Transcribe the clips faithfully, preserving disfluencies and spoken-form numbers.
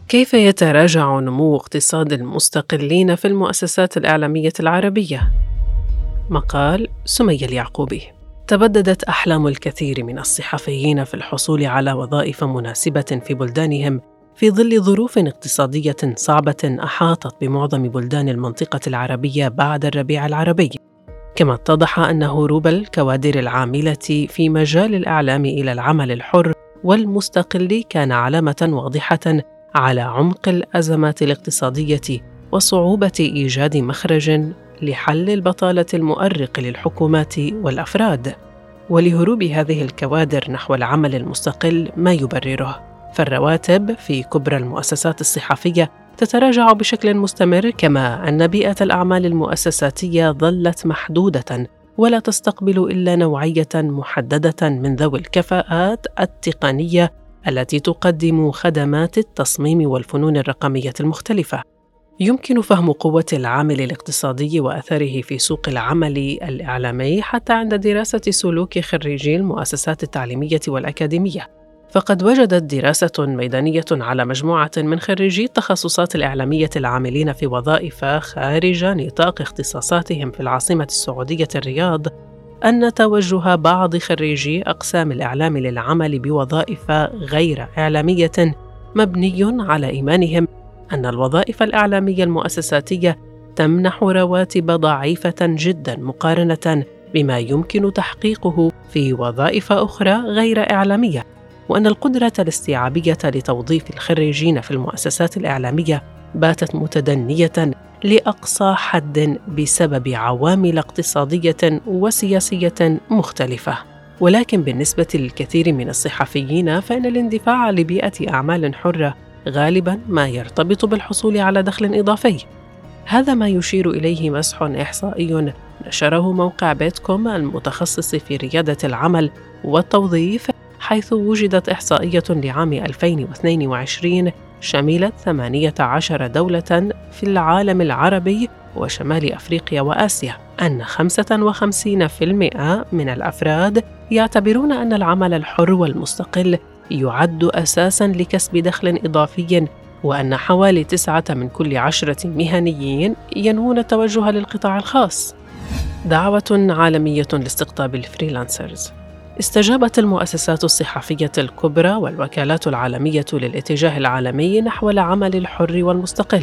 كيف يتراجع نمو اقتصاد المستقلين في المؤسسات الإعلامية العربية؟ مقال سمية اليعقوبي. تبددت أحلام الكثير من الصحفيين في الحصول على وظائف مناسبة في بلدانهم في ظل ظروف اقتصادية صعبة أحاطت بمعظم بلدان المنطقة العربية بعد الربيع العربي، كما اتضح أن هروب الكوادر العاملة في مجال الإعلام إلى العمل الحر والمستقل كان علامة واضحة على عمق الأزمات الاقتصادية وصعوبة إيجاد مخرج لحل البطالة المؤرق للحكومات والأفراد. ولهروب هذه الكوادر نحو العمل المستقل ما يبرره، فالرواتب في كبرى المؤسسات الصحفية تتراجع بشكل مستمر، كما أن بيئة الأعمال المؤسساتية ظلت محدودة ولا تستقبل إلا نوعية محددة من ذوي الكفاءات التقنية التي تقدم خدمات التصميم والفنون الرقمية المختلفة. يمكن فهم قوة العامل الاقتصادي وأثره في سوق العمل الإعلامي حتى عند دراسة سلوك خريجي المؤسسات التعليمية والأكاديمية، فقد وجدت دراسة ميدانية على مجموعة من خريجي التخصصات الإعلامية العاملين في وظائف خارج نطاق اختصاصاتهم في العاصمة السعودية الرياض أن توجه بعض خريجي أقسام الإعلام للعمل بوظائف غير إعلامية مبني على إيمانهم أن الوظائف الإعلامية المؤسساتية تمنح رواتب ضعيفة جدا مقارنة بما يمكن تحقيقه في وظائف أخرى غير إعلامية، وأن القدرة الاستيعابية لتوظيف الخريجين في المؤسسات الإعلامية باتت متدنية لأقصى حد بسبب عوامل اقتصادية وسياسية مختلفة. ولكن بالنسبة للكثير من الصحفيين فإن الاندفاع لبيئة أعمال حرة غالباً ما يرتبط بالحصول على دخل إضافي. هذا ما يشير إليه مسح إحصائي نشره موقع بيتكوم المتخصص في ريادة العمل والتوظيف، حيث وجدت إحصائية لعام ألفين واثنين وعشرين شملت ثمانية عشر دولة في العالم العربي وشمال أفريقيا وآسيا، أن خمسة وخمسين بالمئة من الأفراد يعتبرون أن العمل الحر والمستقل يعد أساساً لكسب دخل إضافي، وأن حوالي تسعة من كل عشرة مهنيين ينوون التوجه للقطاع الخاص. دعوة عالمية لاستقطاب الفريلانسرز. استجابت المؤسسات الصحفية الكبرى والوكالات العالمية للاتجاه العالمي نحو العمل الحر والمستقل،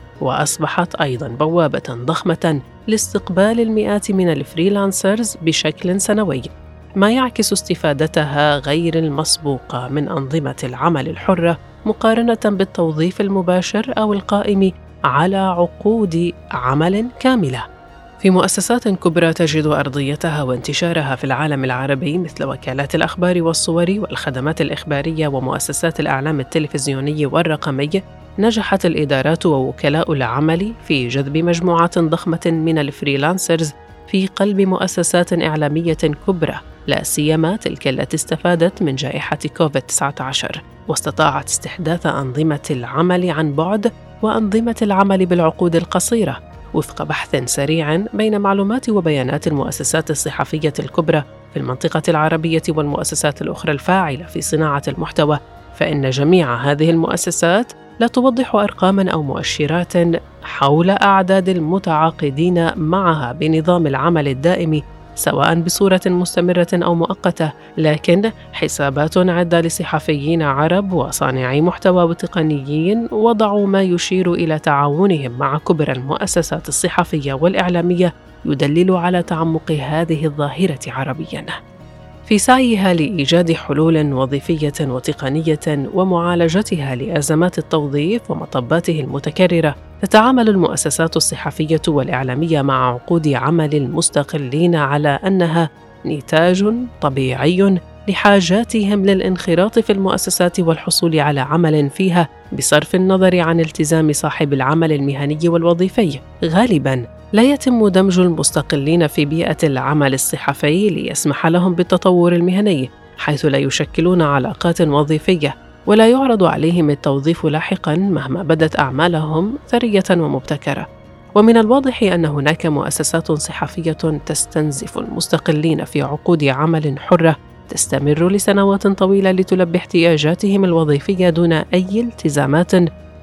وأصبحت أيضاً بوابة ضخمة لاستقبال المئات من الفريلانسرز بشكل سنوي، ما يعكس استفادتها غير المسبوقة من أنظمة العمل الحرة مقارنة بالتوظيف المباشر أو القائم على عقود عمل كاملة. في مؤسسات كبرى تجد أرضيتها وانتشارها في العالم العربي مثل وكالات الأخبار والصور والخدمات الإخبارية ومؤسسات الإعلام التلفزيوني والرقمي، نجحت الإدارات ووكلاء العمل في جذب مجموعات ضخمة من الفريلانسرز في قلب مؤسسات إعلامية كبرى، لا سيما تلك التي استفادت من جائحة كوفيد تسعة عشر واستطاعت استحداث أنظمة العمل عن بعد وأنظمة العمل بالعقود القصيرة. وفق بحث سريع بين معلومات وبيانات المؤسسات الصحفية الكبرى في المنطقة العربية والمؤسسات الأخرى الفاعلة في صناعة المحتوى، فإن جميع هذه المؤسسات لا توضح أرقاماً أو مؤشرات حول أعداد المتعاقدين معها بنظام العمل الدائم سواء بصورة مستمرة أو مؤقتة، لكن حسابات عدة لصحفيين عرب وصانعي محتوى وتقنيين وضعوا ما يشير إلى تعاونهم مع كبرى المؤسسات الصحفية والإعلامية يدلل على تعمق هذه الظاهرة عربياً. في سعيها لإيجاد حلول وظيفية وتقنية ومعالجتها لأزمات التوظيف ومطباته المتكررة، تتعامل المؤسسات الصحفية والإعلامية مع عقود عمل المستقلين على أنها نتاج طبيعي لحاجاتهم للانخراط في المؤسسات والحصول على عمل فيها بصرف النظر عن التزام صاحب العمل المهني والوظيفي. غالباً لا يتم دمج المستقلين في بيئة العمل الصحفي ليسمح لهم بالتطور المهني، حيث لا يشكلون علاقات وظيفية ولا يعرض عليهم التوظيف لاحقاً مهما بدت أعمالهم ثرية ومبتكرة. ومن الواضح أن هناك مؤسسات صحفية تستنزف المستقلين في عقود عمل حرة تستمر لسنوات طويلة لتلبي احتياجاتهم الوظيفية دون أي التزامات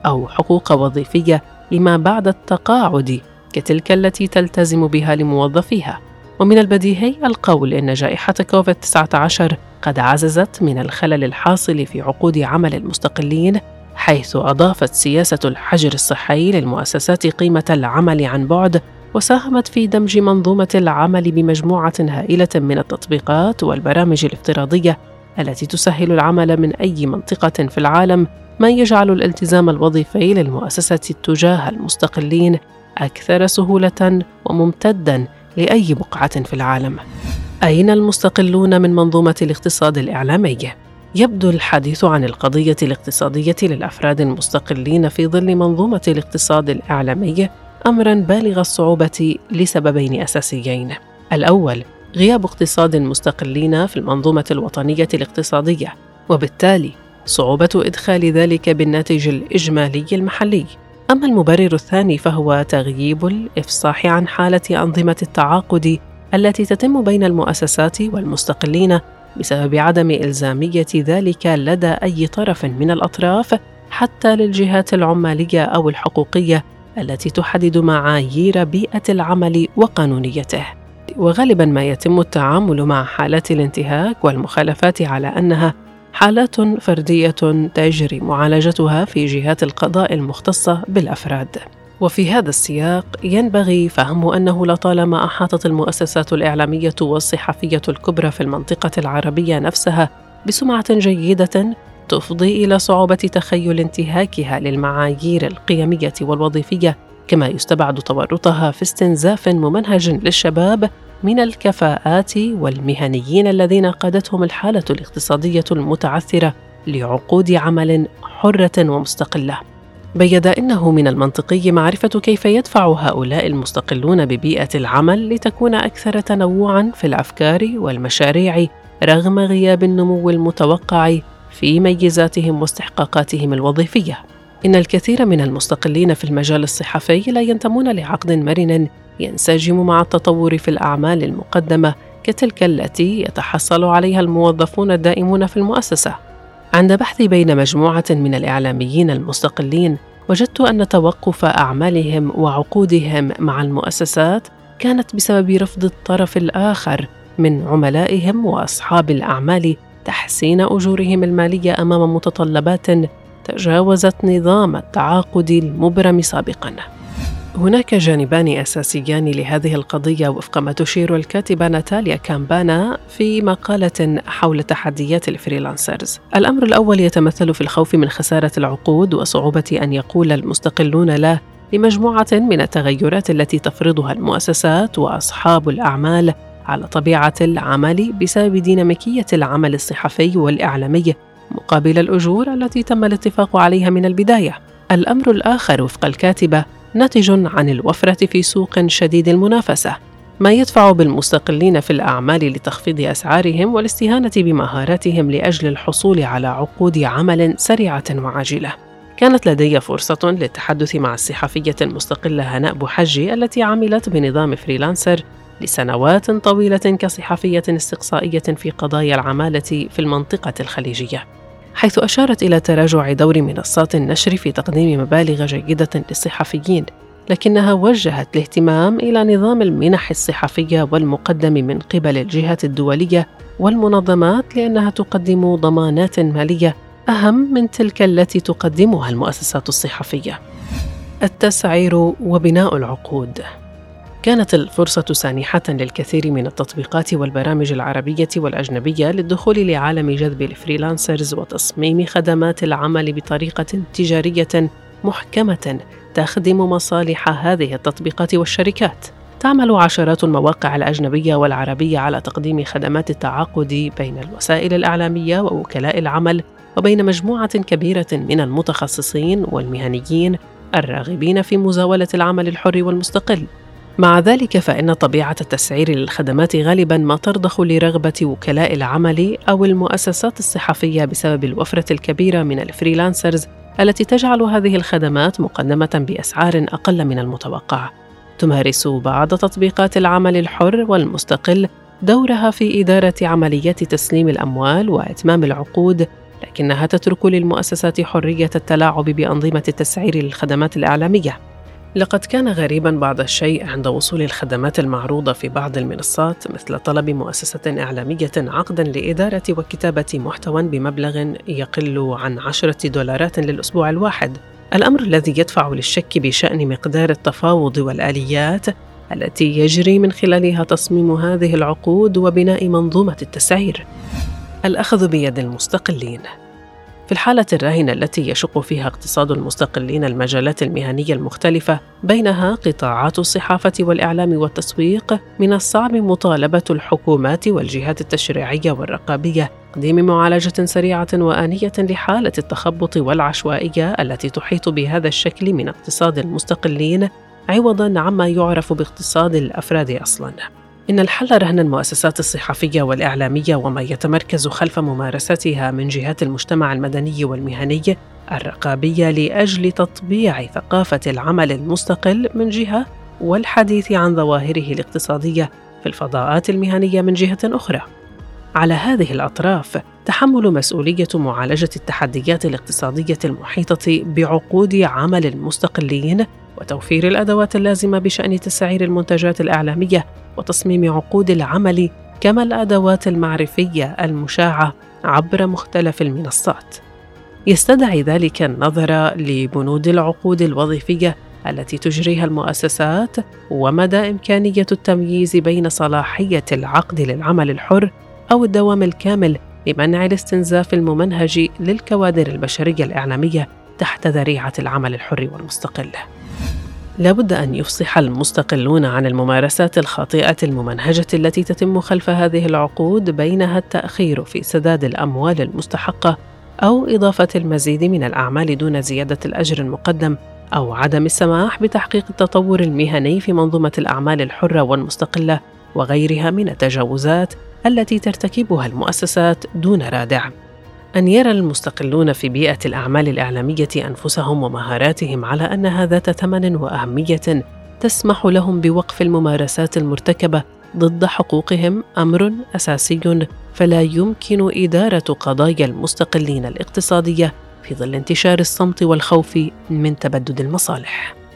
أو حقوق وظيفية لما بعد التقاعد كتلك التي تلتزم بها لموظفيها. ومن البديهي القول إن جائحة كوفيد تسعة عشر قد عززت من الخلل الحاصل في عقود عمل المستقلين، حيث أضافت سياسة الحجر الصحي للمؤسسات قيمة العمل عن بعد، وساهمت في دمج منظومة العمل بمجموعة هائلة من التطبيقات والبرامج الافتراضية التي تسهل العمل من أي منطقة في العالم، ما يجعل الالتزام الوظيفي للمؤسسة تجاه المستقلين أكثر سهولة وممتداً لأي بقعة في العالم. أين المستقلون من منظومة الاقتصاد الإعلامي؟ يبدو الحديث عن القضية الاقتصادية للأفراد المستقلين في ظل منظومة الاقتصاد الإعلامي أمراً بالغ الصعوبة لسببين أساسيين. الأول، غياب اقتصاد المستقلين في المنظومة الوطنية الاقتصادية، وبالتالي صعوبة إدخال ذلك بالناتج الإجمالي المحلي. أما المبرر الثاني فهو تغييب الإفصاح عن حالة أنظمة التعاقد التي تتم بين المؤسسات والمستقلين بسبب عدم إلزامية ذلك لدى أي طرف من الأطراف، حتى للجهات العمالية أو الحقوقية التي تحدد معايير بيئة العمل وقانونيته. وغالباً ما يتم التعامل مع حالات الانتهاك والمخالفات على أنها حالات فردية تجري معالجتها في جهات القضاء المختصة بالأفراد. وفي هذا السياق ينبغي فهم أنه لطالما أحاطت المؤسسات الإعلامية والصحفية الكبرى في المنطقة العربية نفسها بسمعة جيدة تفضي إلى صعوبة تخيل انتهاكها للمعايير القيمية والوظيفية، كما يستبعد تورطها في استنزاف ممنهج للشباب من الكفاءات والمهنيين الذين قادتهم الحالة الاقتصادية المتعثرة لعقود عمل حرة ومستقلة. بيد إنه من المنطقي معرفة كيف يدفع هؤلاء المستقلون ببيئة العمل لتكون أكثر تنوعاً في الأفكار والمشاريع رغم غياب النمو المتوقع في ميزاتهم واستحقاقاتهم الوظيفية. إن الكثير من المستقلين في المجال الصحفي لا ينتمون لعقد مرن ينسجم مع التطور في الأعمال المقدمة كتلك التي يتحصل عليها الموظفون الدائمون في المؤسسة. عند بحثي بين مجموعة من الإعلاميين المستقلين، وجدت أن توقف أعمالهم وعقودهم مع المؤسسات كانت بسبب رفض الطرف الآخر من عملائهم وأصحاب الأعمال تحسين أجورهم المالية أمام متطلبات تجاوزت نظام التعاقد المبرم سابقاً. هناك جانبان أساسيان لهذه القضية وفق ما تشير الكاتبة ناتاليا كامبانا في مقالة حول تحديات الفريلانسرز. الأمر الأول يتمثل في الخوف من خسارة العقود وصعوبة أن يقول المستقلون لا لمجموعة من التغيرات التي تفرضها المؤسسات وأصحاب الأعمال على طبيعة العمل بسبب ديناميكية العمل الصحفي والإعلامي مقابل الأجور التي تم الاتفاق عليها من البداية. الأمر الآخر وفق الكاتبة ناتج عن الوفرة في سوق شديد المنافسة، ما يدفع بالمستقلين في الأعمال لتخفيض أسعارهم والاستهانة بمهاراتهم لأجل الحصول على عقود عمل سريعة وعاجلة. كانت لدي فرصة للتحدث مع الصحفية المستقلة هناء بوحجي التي عملت بنظام فريلانسر لسنوات طويلة كصحفية استقصائية في قضايا العمالة في المنطقة الخليجية، حيث أشارت إلى تراجع دور منصات النشر في تقديم مبالغ جيدة للصحفيين، لكنها وجهت الاهتمام إلى نظام المنح الصحفية والمقدم من قبل الجهات الدولية والمنظمات لأنها تقدم ضمانات مالية أهم من تلك التي تقدمها المؤسسات الصحفية. التسعير وبناء العقود. كانت الفرصة سانحة للكثير من التطبيقات والبرامج العربية والأجنبية للدخول لعالم جذب الفريلانسرز وتصميم خدمات العمل بطريقة تجارية محكمة تخدم مصالح هذه التطبيقات والشركات. تعمل عشرات المواقع الأجنبية والعربية على تقديم خدمات التعاقد بين الوسائل الإعلامية ووكلاء العمل وبين مجموعة كبيرة من المتخصصين والمهنيين الراغبين في مزاولة العمل الحر والمستقل. مع ذلك فإن طبيعة التسعير للخدمات غالباً ما ترضخ لرغبة وكلاء العمل أو المؤسسات الصحفية بسبب الوفرة الكبيرة من الفريلانسرز التي تجعل هذه الخدمات مقدمة بأسعار أقل من المتوقع. تمارس بعض تطبيقات العمل الحر والمستقل دورها في إدارة عمليات تسليم الأموال وإتمام العقود، ولكنها تترك للمؤسسات حرية التلاعب بأنظمة التسعير للخدمات الإعلامية. لقد كان غريباً بعض الشيء عند وصول الخدمات المعروضة في بعض المنصات، مثل طلب مؤسسة إعلامية عقداً لإدارة وكتابة محتوى بمبلغ يقل عن عشرة دولارات للأسبوع الواحد، الأمر الذي يدفع للشك بشأن مقدار التفاوض والآليات التي يجري من خلالها تصميم هذه العقود وبناء منظومة التسعير. الأخذ بيد المستقلين. في الحالة الراهنة التي يشق فيها اقتصاد المستقلين المجالات المهنية المختلفة، بينها قطاعات الصحافة والإعلام والتسويق، من الصعب مطالبة الحكومات والجهات التشريعية والرقابية تقديم معالجة سريعة وآنية لحالة التخبط والعشوائية التي تحيط بهذا الشكل من اقتصاد المستقلين، عوضاً عما يعرف باقتصاد الأفراد أصلاً. إن الحل رهن المؤسسات الصحفية والإعلامية وما يتمركز خلف ممارستها من جهات المجتمع المدني والمهني الرقابية لأجل تطبيع ثقافة العمل المستقل من جهة، والحديث عن ظواهره الاقتصادية في الفضاءات المهنية من جهة أخرى. على هذه الأطراف تحمل مسؤولية معالجة التحديات الاقتصادية المحيطة بعقود عمل المستقلين، وتوفير الأدوات اللازمة بشأن تسعير المنتجات الإعلامية وتصميم عقود العمل، كما الأدوات المعرفية المشاعة عبر مختلف المنصات. يستدعي ذلك النظر لبنود العقود الوظيفية التي تجريها المؤسسات، ومدى إمكانية التمييز بين صلاحية العقد للعمل الحر أو الدوام الكامل لمنع الاستنزاف الممنهج للكوادر البشرية الإعلامية تحت ذريعة العمل الحر والمستقل. لابد أن يفصح المستقلون عن الممارسات الخاطئة الممنهجة التي تتم خلف هذه العقود، بينها التأخير في سداد الأموال المستحقة أو إضافة المزيد من الأعمال دون زيادة الأجر المقدم، أو عدم السماح بتحقيق التطور المهني في منظومة الأعمال الحرة والمستقلة، وغيرها من التجاوزات التي ترتكبها المؤسسات دون رادع. أن يرى المستقلون في بيئة الأعمال الإعلامية أنفسهم ومهاراتهم على أنها ذات ثمن وأهمية تسمح لهم بوقف الممارسات المرتكبة ضد حقوقهم أمر أساسي، فلا يمكن إدارة قضايا المستقلين الاقتصادية في ظل انتشار الصمت والخوف من تبدد المصالح.